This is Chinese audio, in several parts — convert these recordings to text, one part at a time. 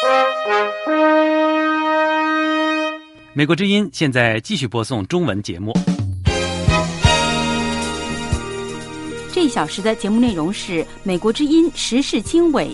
美国之音现在继续播送中文节目。 这一小时的节目内容是美国之音时事经纬。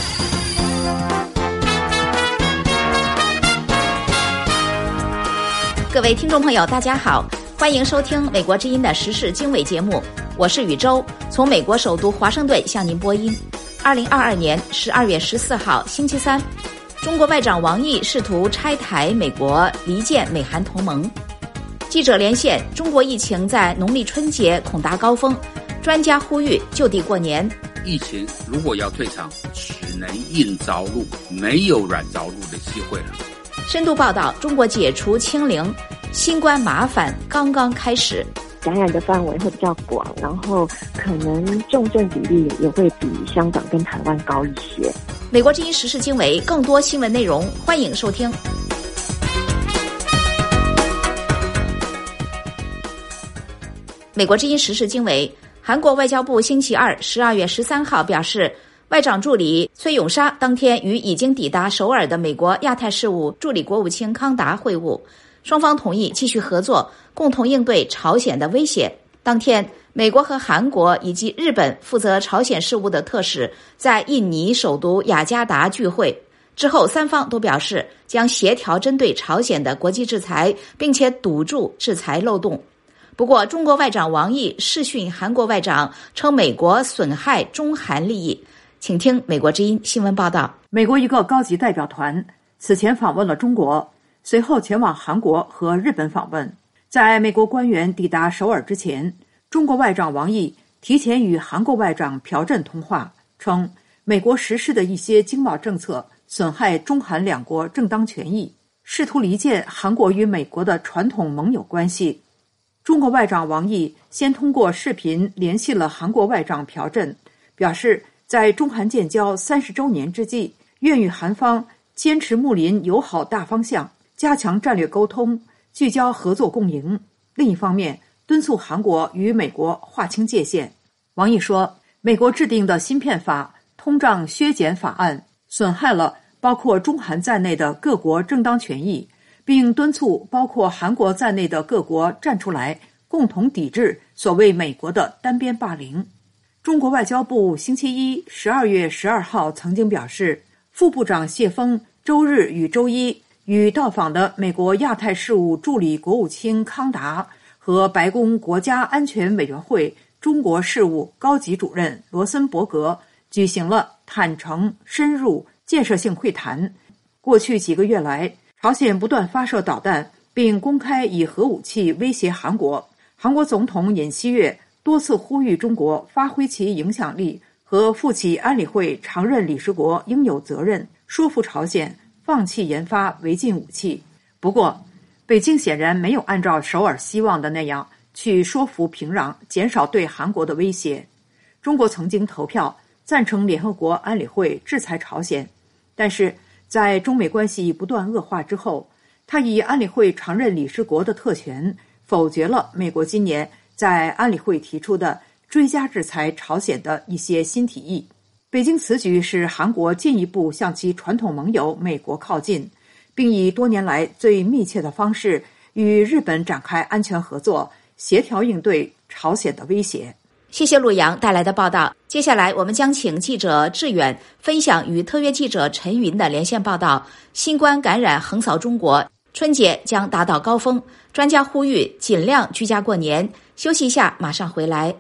各位听众朋友大家好，欢迎收听美国之音的时事经纬节目，我是宇宙，从美国首都华盛顿向您播音。2022年12月14号星期三，中国外长王毅试图拆台美国离间美韩同盟。记者连线，中国疫情在农历春节恐达高峰，专家呼吁就地过年。 疫情如果要退场，只能硬着陆，没有软着陆的机会了。 深度报道，中国解除清零，新冠麻烦刚刚开始。 感染的范围会比较广，然后可能重症比例也会比香港跟台湾高一些。 美国之音时事经纬，更多新闻内容，欢迎收听。美国之音时事经纬，韩国外交部星期二12月13号表示，外长助理崔永沙当天与已经抵达首尔的美国亚太事务助理国务卿康达会晤，双方同意继续合作，共同应对朝鲜的威胁。当天，美国和韩国以及日本负责朝鲜事务的特使在印尼首都雅加达聚会之后，三方都表示将协调针对朝鲜的国际制裁，并且堵住制裁漏洞。不过，中国外长王毅视讯韩国外长，称美国损害中韩利益。请听美国之音新闻报道。 美国一个高级代表团此前访问了中国，随后前往韩国和日本访问。在美国官员抵达首尔之前，中国外长王毅提前与韩国外长朴振通话，称美国实施的一些经贸政策损害中韩两国正当权益，试图离间韩国与美国的传统盟友关系。中国外长王毅先通过视频联系了韩国外长朴振，表示在中韩建交30周年之际，愿与韩方坚持睦邻友好大方向，加强战略沟通，聚焦合作共赢。另一方面，敦促韩国与美国划清界限。王毅说，美国制定的芯片法、通胀削减法案损害了包括中韩在内的各国正当权益，并敦促包括韩国在内的各国站出来，共同抵制所谓美国的单边霸凌。中国外交部星期一12月12号曾经表示，副部长谢锋周日与周一与到访的美国亚太事务助理国务卿康达和白宫国家安全委员会中国事务高级主任罗森伯格举行了坦诚、深入、建设性会谈。过去几个月来，朝鲜不断发射导弹，并公开以核武器威胁韩国。韩国总统尹锡悦多次呼吁中国发挥其影响力和负起安理会常任理事国应有责任，说服朝鲜放弃研发违禁武器。不过，北京显然没有按照首尔希望的那样去说服平壤减少对韩国的威胁。中国曾经投票赞成联合国安理会制裁朝鲜，但是在中美关系不断恶化之后，他以安理会常任理事国的特权否决了美国今年在安理会提出的追加制裁朝鲜的一些新提议。北京此举使韩国进一步向其传统盟友美国靠近，并以多年来最密切的方式与日本展开安全合作，协调应对朝鲜的威胁。 谢谢陆阳带来的报道。接下来我们将请记者志远分享与特约记者陈云的连线报道。新冠感染横扫中国，春节将达到高峰，专家呼吁尽量居家过年。休息一下，马上回来。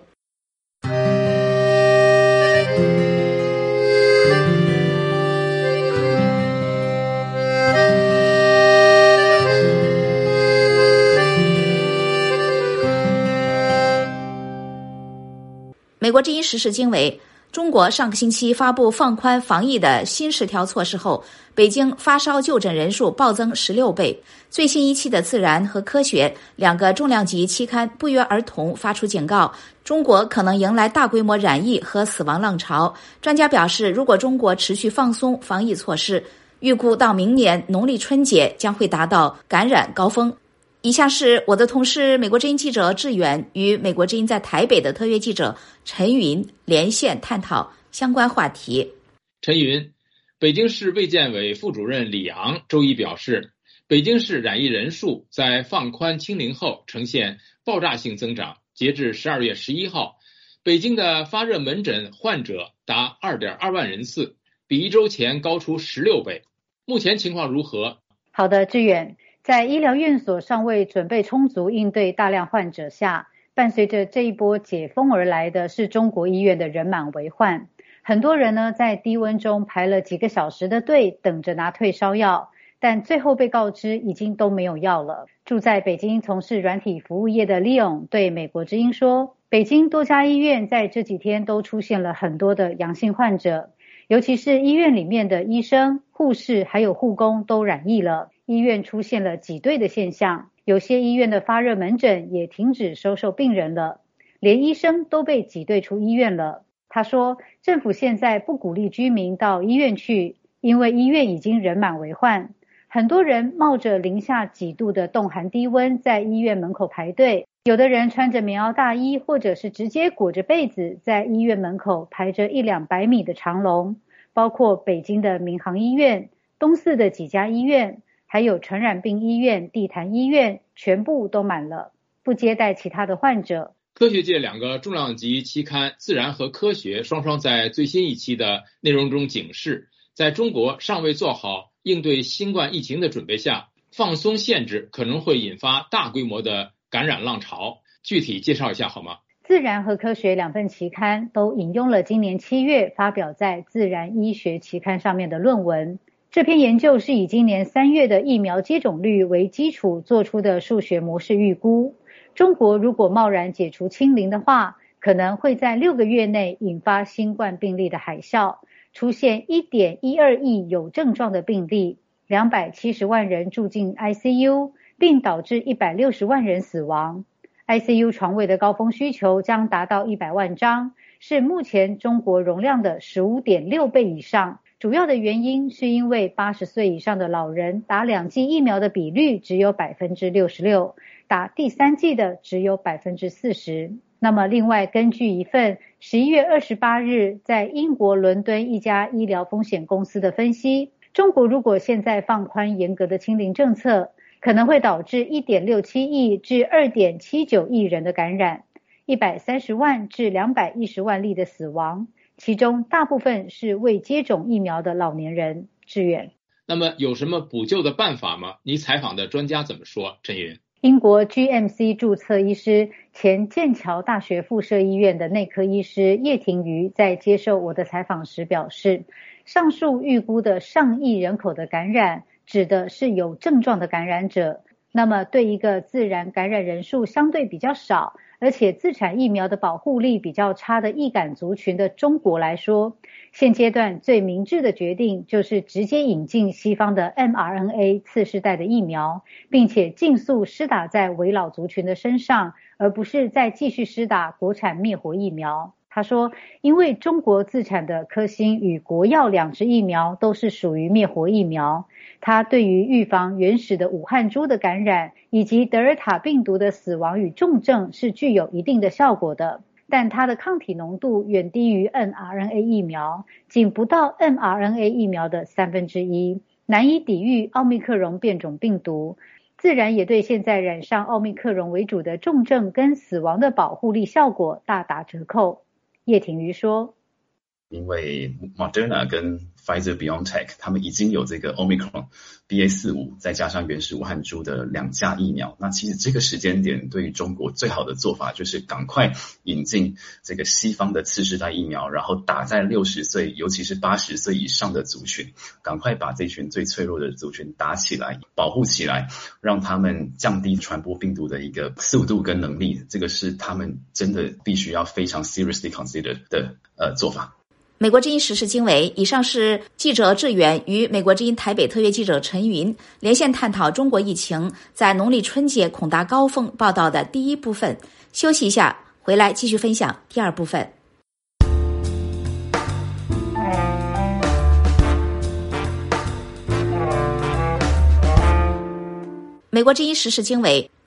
美国之音时事经纬，中国上个星期发布放宽防疫的新10条措施后，北京发烧就诊人数暴增16倍。最新一期的《自然》和《科学》2个重量级期刊不约而同发出警告，中国可能迎来大规模染疫和死亡浪潮。专家表示，如果中国持续放松防疫措施，预估到明年农历春节将会达到感染高峰。以下是我的同事美国之音记者志远与美国之音在台北的特约记者陈云连线探讨相关话题。 陈云， 北京市卫健委副主任李昂周一表示，北京市染疫人数在放宽清零后呈现爆炸性增长。截至12月11号，北京的发热门诊患者达 2.2 万人次，比一周前高出16倍。目前情况如何？ 好的，志远。在医疗院所尚未准备充足应对大量患者下，伴随着这一波解封而来的是中国医院的人满为患。很多人呢在低温中排了几个小时的队，等着拿退烧药，但最后被告知已经都没有药了。住在北京从事软体服务业的 Leon 对美国之音说，北京多家医院在这几天都出现了很多的阳性患者，尤其是医院里面的医生、护士还有护工都染疫了，医院出现了挤兑的现象，有些医院的发热门诊也停止收受病人了，连医生都被挤兑出医院了。他说，政府现在不鼓励居民到医院去，因为医院已经人满为患，很多人冒着零下几度的冻寒低温在医院门口排队，有的人穿着棉袄大衣或者是直接裹着被子在医院门口排着100-200米的长龙，包括北京的民航医院、东四的几家医院，还有传染病医院、地坛医院，全部都满了，不接待其他的患者。 科学界2个重量级期刊《自然》和《科学》双双在最新一期的内容中警示，在中国尚未做好应对新冠疫情的准备下，放松限制可能会引发大规模的感染浪潮。具体介绍一下好吗？ 自然和科学2份期刊都引用了今年7月发表在自然医学期刊上面的论文。这篇研究是以今年3月的疫苗接种率为基础做出的数学模式预估。中国如果贸然解除清零的话，可能会在6个月内引发新冠病例的海啸，出现 1.12 亿有症状的病例，270万人住进 ICU， 并导致160万人死亡。ICU 床位的高峰需求将达到100万张，是目前中国容量的 15.6 倍以上。主要的原因是因为80岁以上的老人打2剂疫苗的比率只有 66%， 打第3剂的只有 40%。 那么另外根据一份11月28日在英国伦敦一家医疗风险公司的分析，中国如果现在放宽严格的清零政策，可能会导致 1.67 亿至 2.79 亿人的感染，130万至210万例的死亡，其中大部分是未接种疫苗的老年人。志远， 那么有什么补救的办法吗？你采访的专家怎么说？陈云， 英国 GMC 注册医师、前剑桥大学附设医院的内科医师叶廷瑜在接受我的采访时表示，上述预估的上亿人口的感染指的是有症状的感染者，那么对一个自然感染人数相对比较少，而且自产疫苗的保护力比较差的易感族群的中国来说，现阶段最明智的决定就是直接引进西方的 mRNA 次世代的疫苗，并且尽速施打在危老族群的身上，而不是再继续施打国产灭活疫苗。他说，因为中国自产的科兴与国药2支疫苗都是属于灭活疫苗，它对于预防原始的武汉株的感染以及德尔塔病毒的死亡与重症是具有一定的效果的，但它的抗体浓度远低于 mRNA 疫苗，仅不到 mRNA 疫苗的1/3，难以抵御奥密克戎变种病毒，自然也对现在染上奥密克戎为主的重症跟死亡的保护力效果大打折扣。叶廷瑜说， 因为 Moderna 跟 Pfizer-BioNTech 他们已经有这个 Omicron BA.4/5 再加上原始武汉株的2价疫苗，那其实这个时间点对于中国最好的做法就是赶快引进这个西方的次世代疫苗，然后打在60岁尤其是80岁以上的族群，赶快把这群最脆弱的族群打起来，保护起来，让他们降低传播病毒的一个速度跟能力，这个是他们真的必须要非常 seriously consider 的做法。 美国之音时事经纬，以上是记者志远与美国之音台北特约记者陈云连线探讨中国疫情在农历春节恐达高峰报道的第一部分。休息一下，回来继续分享第二部分。美国之音时事经纬，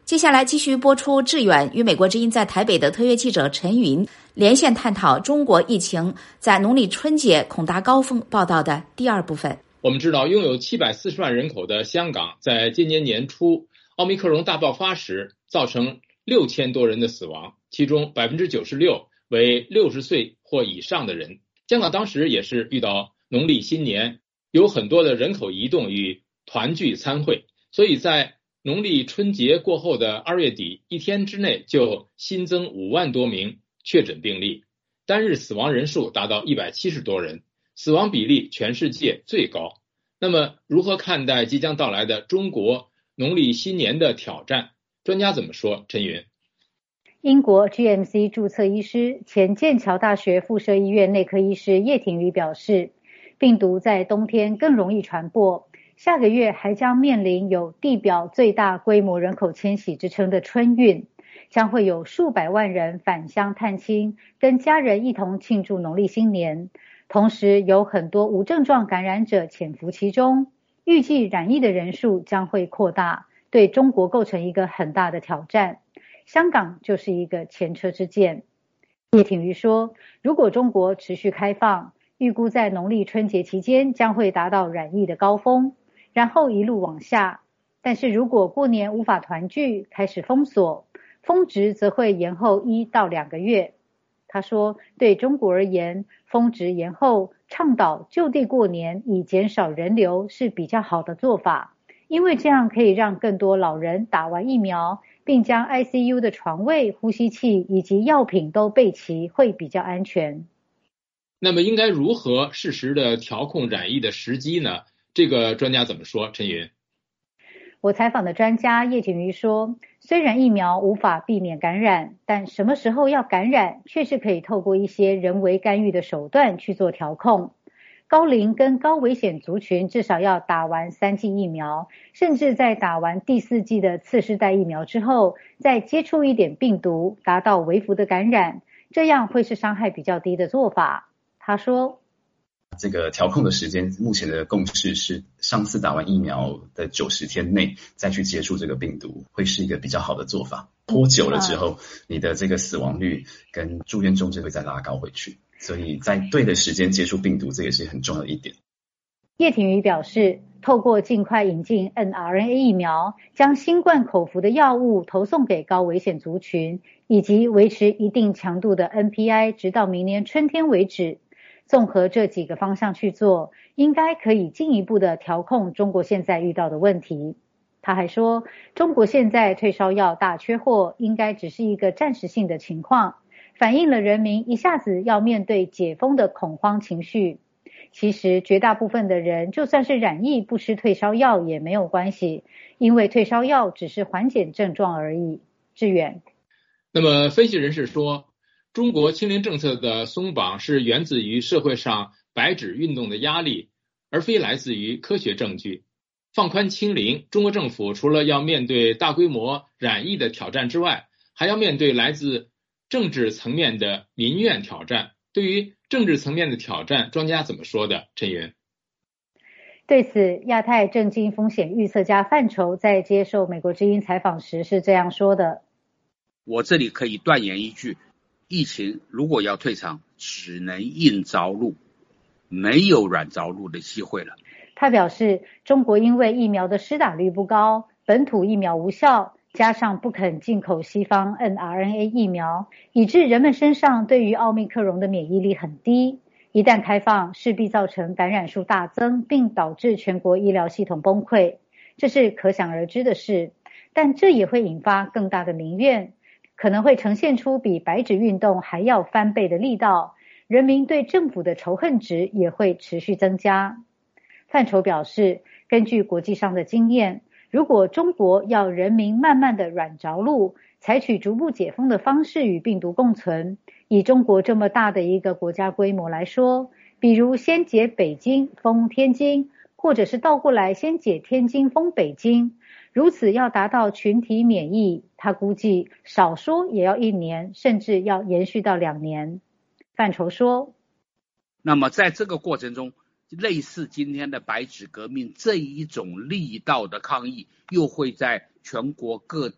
接下来继续播出志远与美国之音在台北的特约记者陈云连线探讨中国疫情在农历春节恐达高峰报道的第二部分。 我们知道，拥有740万人口的香港，在今年年初奥密克戎大爆发时，造成6000多人的死亡，其中96%为60岁或以上的人。香港当时也是遇到农历新年，有很多的人口移动与团聚参会，所以在农历春节过后的2月底，一天之内就新增5万多名确诊病例，单日死亡人数达到170多人，死亡比例全世界最高。那么如何看待即将到来的中国农历新年的挑战？专家怎么说？陈云。 英国 GMC 注册医师、前剑桥大学附设医院内科医师叶挺瑜表示，病毒在冬天更容易传播，下个月还将面临有地表最大规模人口迁徙之称的春运，将会有数百万人返乡探亲，跟家人一同庆祝农历新年。同时有很多无症状感染者潜伏其中，预计染疫的人数将会扩大，对中国构成一个很大的挑战。香港就是一个前车之鉴。叶挺瑜说，如果中国持续开放，预估在农历春节期间将会达到染疫的高峰，然后一路往下。但是如果过年无法团聚，开始封锁，峰值则会延后1到2个月。他说，对中国而言，峰值延后，倡导就地过年以减少人流是比较好的做法，因为这样可以让更多老人打完疫苗，并将 ICU 的床位、呼吸器以及药品都备齐，会比较安全。 那么应该如何适时的调控染疫的时机呢？这个专家怎么说？陈云。 我采访的专家叶挺瑜说，虽然疫苗无法避免感染，但什么时候要感染，确实可以透过一些人为干预的手段去做调控。高龄跟高危险族群至少要打完3剂疫苗，甚至在打完第4剂的次世代疫苗之后，再接触一点病毒，达到微幅的感染，这样会是伤害比较低的做法。他说， 这个调控的时间，目前的共识是上次打完疫苗的90天内再去接触这个病毒，会是一个比较好的做法。拖久了之后，你的这个死亡率跟住院重症会再拉高回去。所以在对的时间接触病毒，这也是很重要的一点。 叶挺瑜表示，透过尽快引进 mRNA 疫苗，将新冠口服的药物投送给高危险族群，以及维持一定强度的 NPI 直到明年春天为止。综合这几个方向去做，应该可以进一步的调控中国现在遇到的问题。他还说，中国现在退烧药大缺货，应该只是一个暂时性的情况，反映了人民一下子要面对解封的恐慌情绪。其实绝大部分的人就算是染疫不吃退烧药也没有关系，因为退烧药只是缓解症状而已。志远。 那么分析人士说，中国清零政策的松绑是源自于社会上白纸运动的压力，而非来自于科学证据。放宽清零，中国政府除了要面对大规模染疫的挑战之外，还要面对来自政治层面的民怨挑战。对于政治层面的挑战，专家怎么说的？陈云。 对此，亚太政经风险预测家范畴在接受美国之音采访时是这样说的： 我这里可以断言一句，疫情如果要退场，只能硬着陆，没有软着陆的机会了。 他表示，中国因为疫苗的施打率不高，本土疫苗无效，加上不肯进口西方 mRNA 疫苗，以致人们身上对于奥密克戎的免疫力很低。一旦开放，势必造成感染数大增，并导致全国医疗系统崩溃，这是可想而知的事。但这也会引发更大的民怨，可能会呈现出比白纸运动还要翻倍的力道，人民对政府的仇恨值也会持续增加。范畴表示，根据国际上的经验，如果中国要人民慢慢的软着陆，采取逐步解封的方式与病毒共存，以中国这么大的一个国家规模来说，比如先解北京封天津，或者是倒过来先解天津封北京，如此要达到群体免疫，他估计少说也要1年，甚至要延续到2年。范畴说， 那么在这个过程中，类似今天的白纸革命这一种力道的抗议，又会在全国各地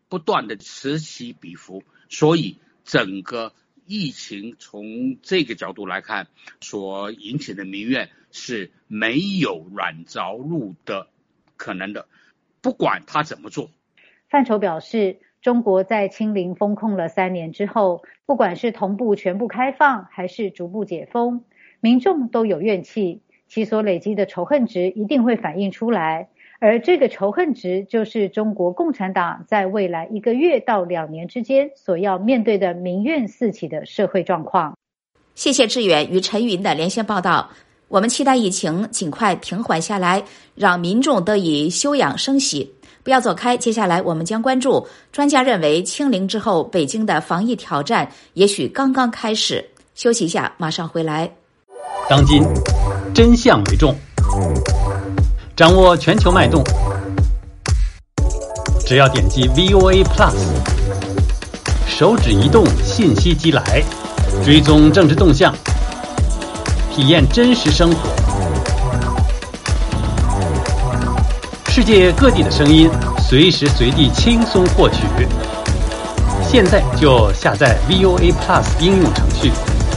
不断的此起彼伏，所以整个疫情从这个角度来看，所引起的民怨是没有软着陆的可能的，不管他怎么做。 范畴表示，中国在清零封控了3年之后，不管是同步全部开放还是逐步解封，民众都有怨气，其所累积的仇恨值一定会反映出来，而这个仇恨值就是中国共产党在未来1个月到2年之间所要面对的民怨四起的社会状况。 谢谢志远与陈云的连线报道。我们期待疫情尽快平缓下来，让民众得以休养生息。不要走开，接下来我们将关注专家认为清零之后北京的防疫挑战也许刚刚开始。休息一下，马上回来。 当今真相为重，掌握全球脉动，只要点击 VOA Plus， 手指移动，信息即来，追踪政治动向，体验真实生活。世界各地的声音，随时随地轻松获取。现在就下载 VOA Plus 应用程序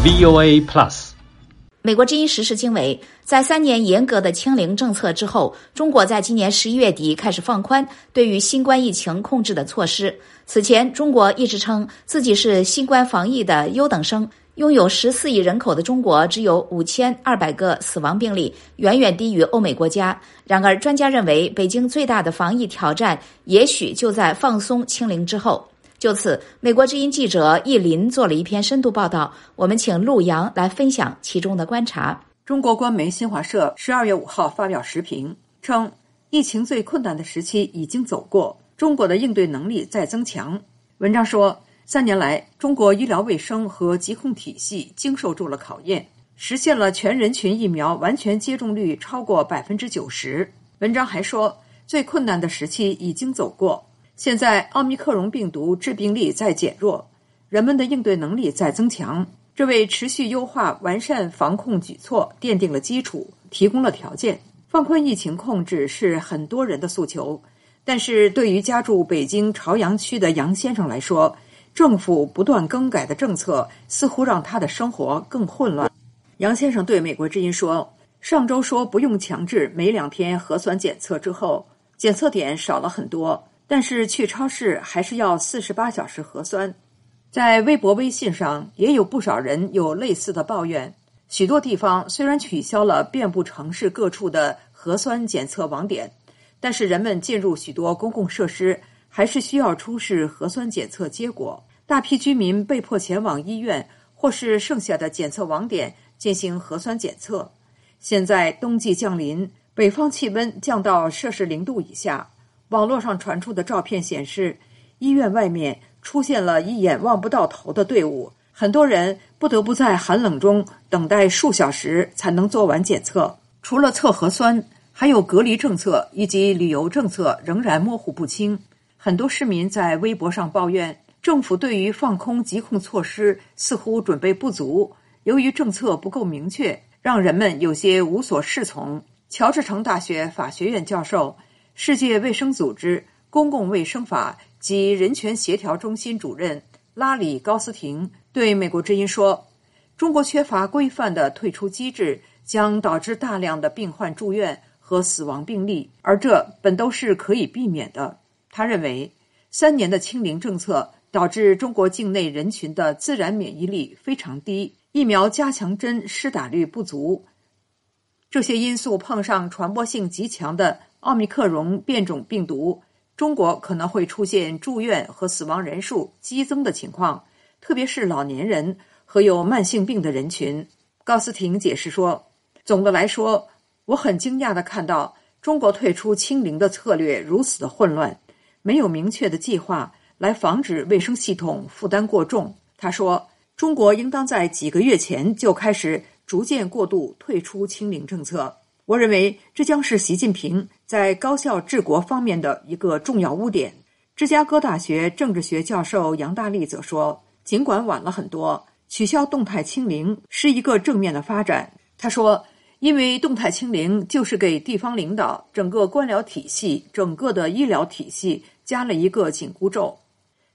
VOA Plus。 美国之音时事经纬，在3年严格的清零政策之后，中国在今年11月底开始放宽对于新冠疫情控制的措施。此前，中国一直称自己是新冠防疫的优等生。拥有14亿人口的中国只有5200个死亡病例，远远低于欧美国家。然而，专家认为北京最大的防疫挑战也许就在放松清零之后。就此，美国之音记者易林做了一篇深度报道，我们请陆洋来分享其中的观察。 中国官媒新华社12月5号发表时评称，疫情最困难的时期已经走过，中国的应对能力在增强。文章说，3年来，中国医疗卫生和疾控体系经受住了考验，实现了全人群疫苗完全接种率超过 90%。 文章还说，最困难的时期已经走过，现在奥密克戎病毒致病力在减弱，人们的应对能力在增强，这为持续优化完善防控举措奠定了基础，提供了条件。放宽疫情控制是很多人的诉求，但是对于家住北京朝阳区的杨先生来说，政府不断更改的政策似乎让他的生活更混乱。杨先生对美国之音说，上周说不用强制每2天核酸检测之后，检测点少了很多，但是去超市还是要48小时核酸。在微博微信上也有不少人有类似的抱怨，许多地方虽然取消了遍布城市各处的核酸检测网点，但是人们进入许多公共设施还是需要出示核酸检测结果，大批居民被迫前往医院或是剩下的检测网点进行核酸检测。现在冬季降临，北方气温降到摄氏0度以下，网络上传出的照片显示，医院外面出现了一眼望不到头的队伍，很多人不得不在寒冷中等待数小时才能做完检测。除了测核酸，还有隔离政策以及旅游政策仍然模糊不清。很多市民在微博上抱怨，政府对于放空疾控措施似乎准备不足，由于政策不够明确，让人们有些无所适从。乔治城大学法学院教授、世界卫生组织公共卫生法及人权协调中心主任拉里·高斯廷对美国之音说，中国缺乏规范的退出机制将导致大量的病患住院和死亡病例，而这本都是可以避免的。他认为3年的清零政策导致中国境内人群的自然免疫力非常低，疫苗加强针施打率不足，这些因素碰上传播性极强的奥密克戎变种病毒，中国可能会出现住院和死亡人数激增的情况，特别是老年人和有慢性病的人群。高斯廷解释说，总的来说，我很惊讶地看到中国退出清零的策略如此的混乱，没有明确的计划来防止卫生系统负担过重。他说，中国应当在几个月前就开始逐渐过渡退出清零政策。我认为这将是习近平在高效治国方面的一个重要污点。芝加哥大学政治学教授杨大力则说，尽管晚了很多，取消动态清零是一个正面的发展。他说，因为动态清零就是给地方领导、整个官僚体系、整个的医疗体系加了一个紧箍咒。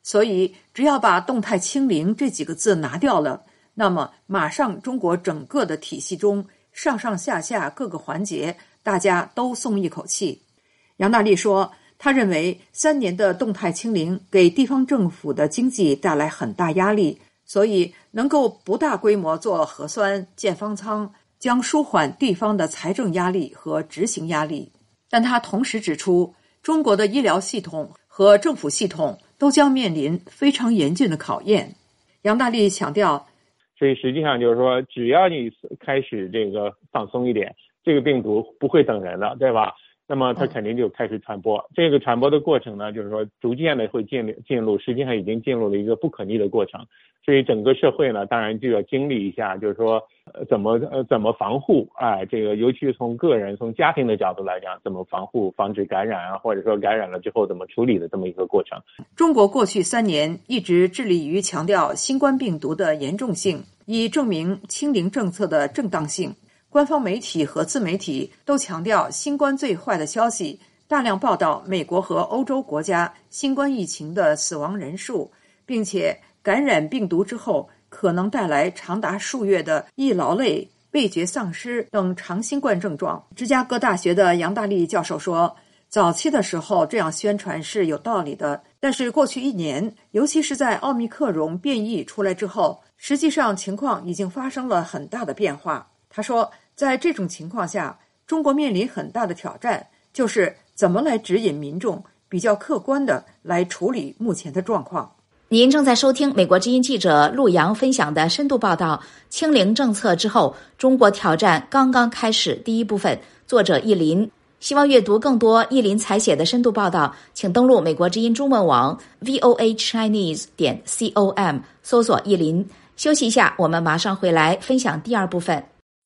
所以只要把动态清零这几个字拿掉了，那么马上中国整个的体系中上上下下各个环节大家都松一口气。杨大力说，他认为3年的动态清零给地方政府的经济带来很大压力，所以能够不大规模做核酸建方舱，将舒缓地方的财政压力和执行压力。但他同时指出，中国的医疗系统和政府系统都将面临非常严峻的考验。杨大力强调， 所以实际上就是说，只要你开始这个放松一点，这个病毒不会等人了，对吧？那么它肯定就开始传播。这个传播的过程呢，就是说逐渐的会进入，实际上已经进入了一个不可逆的过程。所以整个社会呢，当然就要经历一下，就是说怎么防护这个尤其是从个人、从家庭的角度来讲，怎么防止感染啊，或者说感染了之后怎么处理的这么一个过程。 中国过去3年一直致力于强调新冠病毒的严重性，以证明清零政策的正当性。官方媒体和自媒体都强调新冠最坏的消息，大量报道美国和欧洲国家新冠疫情的死亡人数，并且感染病毒之后可能带来长达数月的易劳累、味觉丧失等长新冠症状。芝加哥大学的杨大力教授说，早期的时候这样宣传是有道理的，但是过去1年，尤其是在奥密克戎变异出来之后，实际上情况已经发生了很大的变化。他说，在这种情况下，中国面临很大的挑战，就是怎么来指引民众比较客观的来处理目前的状况。 您正在收听美国之音记者陆洋分享的深度报道，清零政策之后，中国挑战刚刚开始第一部分，作者易林。希望阅读更多易林采写的深度报道，请登录美国之音中文网 voachinese.com 搜索易林。休息一下，我们马上回来分享第2部分。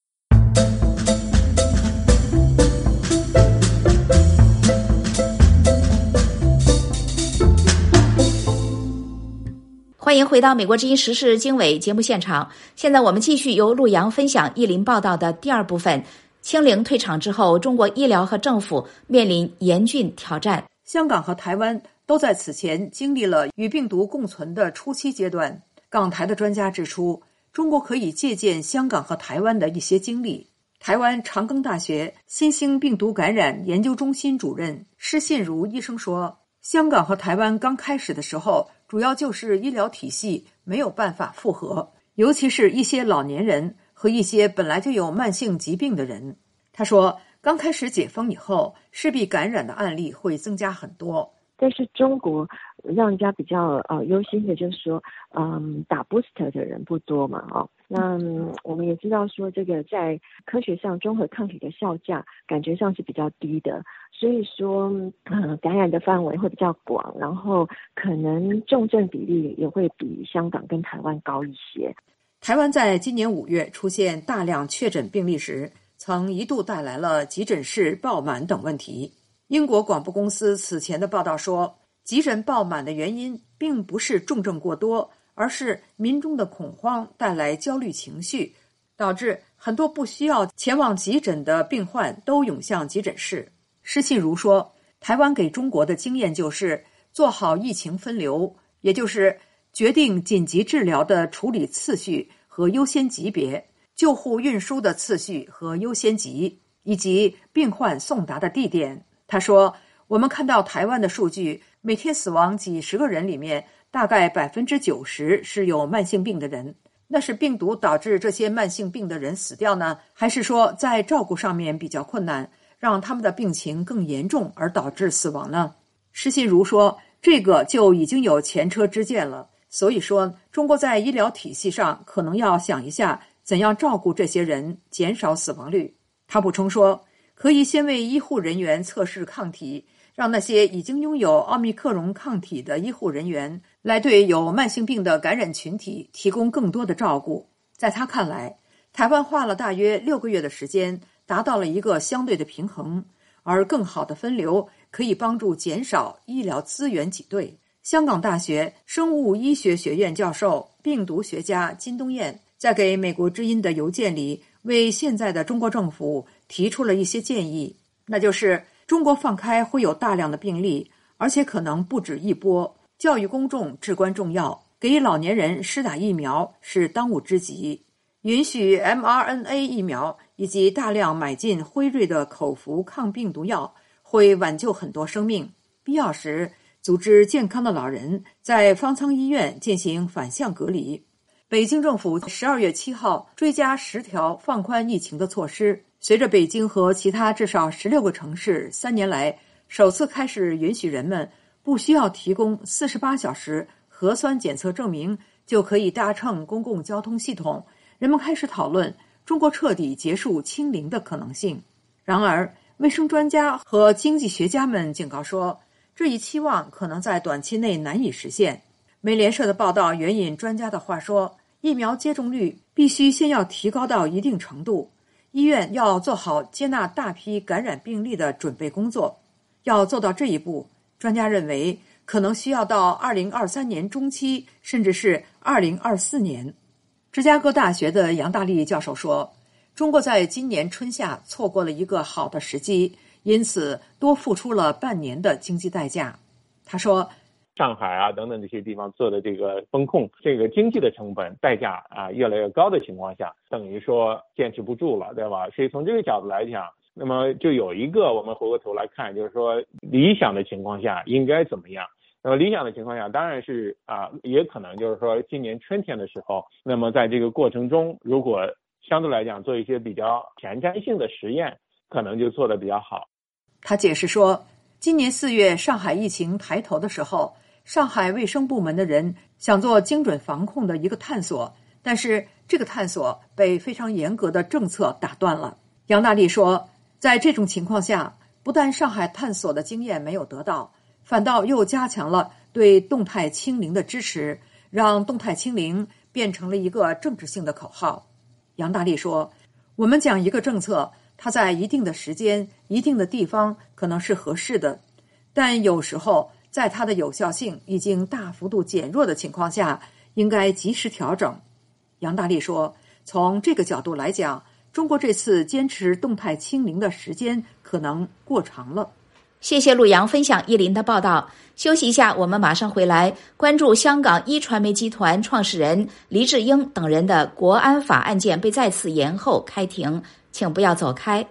欢迎回到美国之音时事经纬节目现场。现在我们继续由陆洋分享易林报道的第2部分。清零退场之后，中国医疗和政府面临严峻挑战。 香港和台湾都在此前经历了与病毒共存的初期阶段。港台的专家指出，中国可以借鉴香港和台湾的一些经历。台湾长庚大学新兴病毒感染研究中心主任施信如医生说，香港和台湾刚开始的时候，主要就是医疗体系没有办法负荷，尤其是一些老年人和一些本来就有慢性疾病的人。他说，刚开始解封以后，势必感染的案例会增加很多。 但是中国让人家比较忧心的就是说，打 booster 的人不多嘛，那我们也知道说，这个在科学上综合抗体的效价感觉上是比较低的，所以说感染的范围会比较广，然后可能重症比例也会比香港跟台湾高一些。 台湾在今年5月出现大量确诊病例时，曾一度带来了急诊室爆满等问题。英国广播公司此前的报道说，急诊爆满的原因并不是重症过多，而是民众的恐慌带来焦虑情绪，导致很多不需要前往急诊的病患都涌向急诊室。施信如说，台湾给中国的经验就是做好疫情分流，也就是决定紧急治疗的处理次序和优先级别，救护运输的次序和优先级，以及病患送达的地点。他说，我们看到台湾的数据，每天死亡几十个人里面，大概90%是有慢性病的人。那是病毒导致这些慢性病的人死掉呢，还是说在照顾上面比较困难，让他们的病情更严重而导致死亡呢？施信如说，这个就已经有前车之鉴了。所以说，中国在医疗体系上可能要想一下怎样照顾这些人，减少死亡率。他补充说，可以先为医护人员测试抗体，让那些已经拥有奥密克戎抗体的医护人员来对有慢性病的感染群体提供更多的照顾。在他看来，台湾花了大约6个月的时间，达到了一个相对的平衡，而更好的分流可以帮助减少医疗资源挤兑。香港大学生物医学学院教授、病毒学家金东彦在给美国之音的邮件里，为现在的中国政府提出了一些建议，那就是中国放开会有大量的病例，而且可能不止一波， 教育公众至关重要，给老年人施打疫苗是当务之急。允许 mRNA 疫苗以及大量买进辉瑞的口服抗病毒药，会挽救很多生命。必要时，组织健康的老人在方舱医院进行反向隔离。北京政府12月7号追加10条放宽疫情的措施。随着北京和其他至少16个城市3年来首次开始允许人们不需要提供48小时核酸检测证明就可以搭乘公共交通系统，人们开始讨论中国彻底结束清零的可能性。然而，卫生专家和经济学家们警告说，这一期望可能在短期内难以实现。美联社的报道援引专家的话说，疫苗接种率必须先要提高到一定程度，医院要做好接纳大批感染病例的准备工作。要做到这一步，专家认为可能需要到2023年中期，甚至是2024年。芝加哥大学的杨大力教授说，中国在今年春夏错过了一个好的时机，因此多付出了半年的经济代价。他说， 上海啊等等这些地方做的这个风控，这个经济的成本代价越来越高的情况下，等于说坚持不住了，对吧？所以从这个角度来讲，那么就有一个我们回过头来看，就是说理想的情况下应该怎么样。那么理想的情况下当然是也可能就是说今年春天的时候，那么在这个过程中如果相对来讲做一些比较前瞻性的实验，可能就做得比较好。 他解释说，今年4月上海疫情抬头的时候，上海卫生部门的人想做精准防控的一个探索，但是这个探索被非常严格的政策打断了。杨大力说，在这种情况下，不但上海探索的经验没有得到，反倒又加强了对动态清零的支持，让动态清零变成了一个政治性的口号。杨大力说，我们讲一个政策，它在一定的时间、一定的地方可能是合适的，但有时候在它的有效性已经大幅度减弱的情况下，应该及时调整。杨大力说，从这个角度来讲，中国这次坚持动态清零的时间可能过长了。 谢谢陆阳分享依林的报道。休息一下，我们马上回来关注香港一传媒集团创始人黎智英等人的国安法案件被再次延后开庭，请不要走开。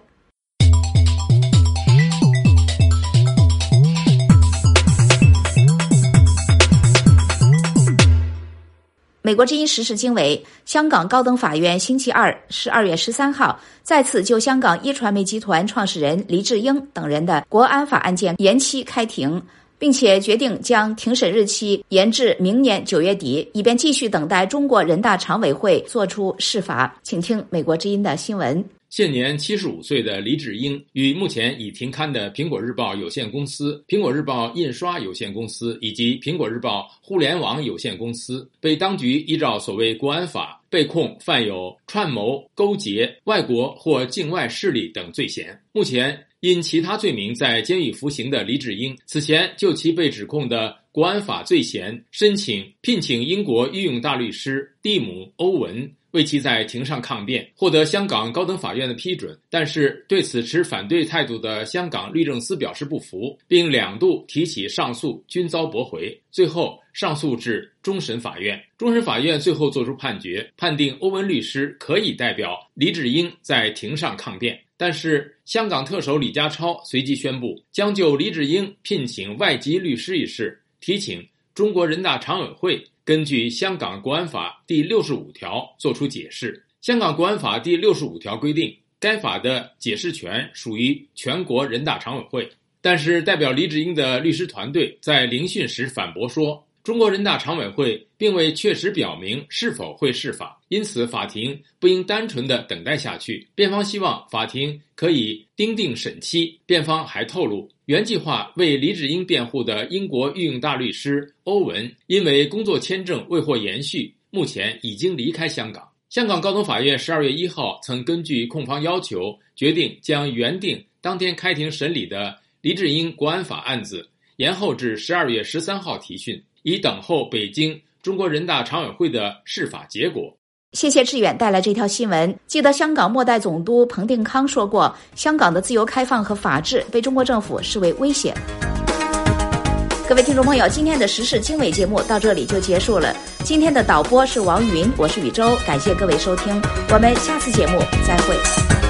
美国之音时事经纬，香港高等法院星期二12月13号再次就香港一传媒集团创始人黎智英等人的国安法案件延期开庭，并且决定将庭审日期延至明年9月底，以便继续等待中国人大常委会作出释法。请听美国之音的新闻。 现年75岁的黎智英与目前已停刊的苹果日报有限公司、苹果日报印刷有限公司以及苹果日报互联网有限公司被当局依照所谓国安法被控犯有串谋、勾结外国或境外势力等罪嫌。目前因其他罪名在监狱服刑的黎智英，此前就其被指控的国安法罪嫌申请聘请英国御用大律师蒂姆·欧文为其在庭上抗辩，获得香港高等法院的批准，但是对此持反对态度的香港律政司表示不服，并2度提起上诉，均遭驳回，最后上诉至终审法院。终审法院最后作出判决，判定欧文律师可以代表黎智英在庭上抗辩。但是香港特首李家超随即宣布，将就黎智英聘请外籍律师一事提请中国人大常委会根据香港国安法第65条作出解释。香港国安法第65条规定，该法的解释权属于全国人大常委会。但是代表黎智英的律师团队在聆讯时反驳说，中国人大常委会并未确实表明是否会释法，因此法庭不应单纯地等待下去。辩方希望法庭可以订定审期。辩方还透露，原计划为黎智英辩护的英国御用大律师欧文因为工作签证未获延续，目前已经离开香港。香港高等法院12月1号曾根据控方要求，决定将原定当天开庭审理的黎智英国安法案子延后至12月13号提讯，以等候北京中国人大常委会的释法结果。 谢谢志远带来这条新闻。记得香港末代总督彭定康说过，香港的自由开放和法治被中国政府视为威胁。 各位听众朋友，今天的时事经纬节目到这里就结束了。今天的导播是王云，我是宇宙，感谢各位收听，我们下次节目再会。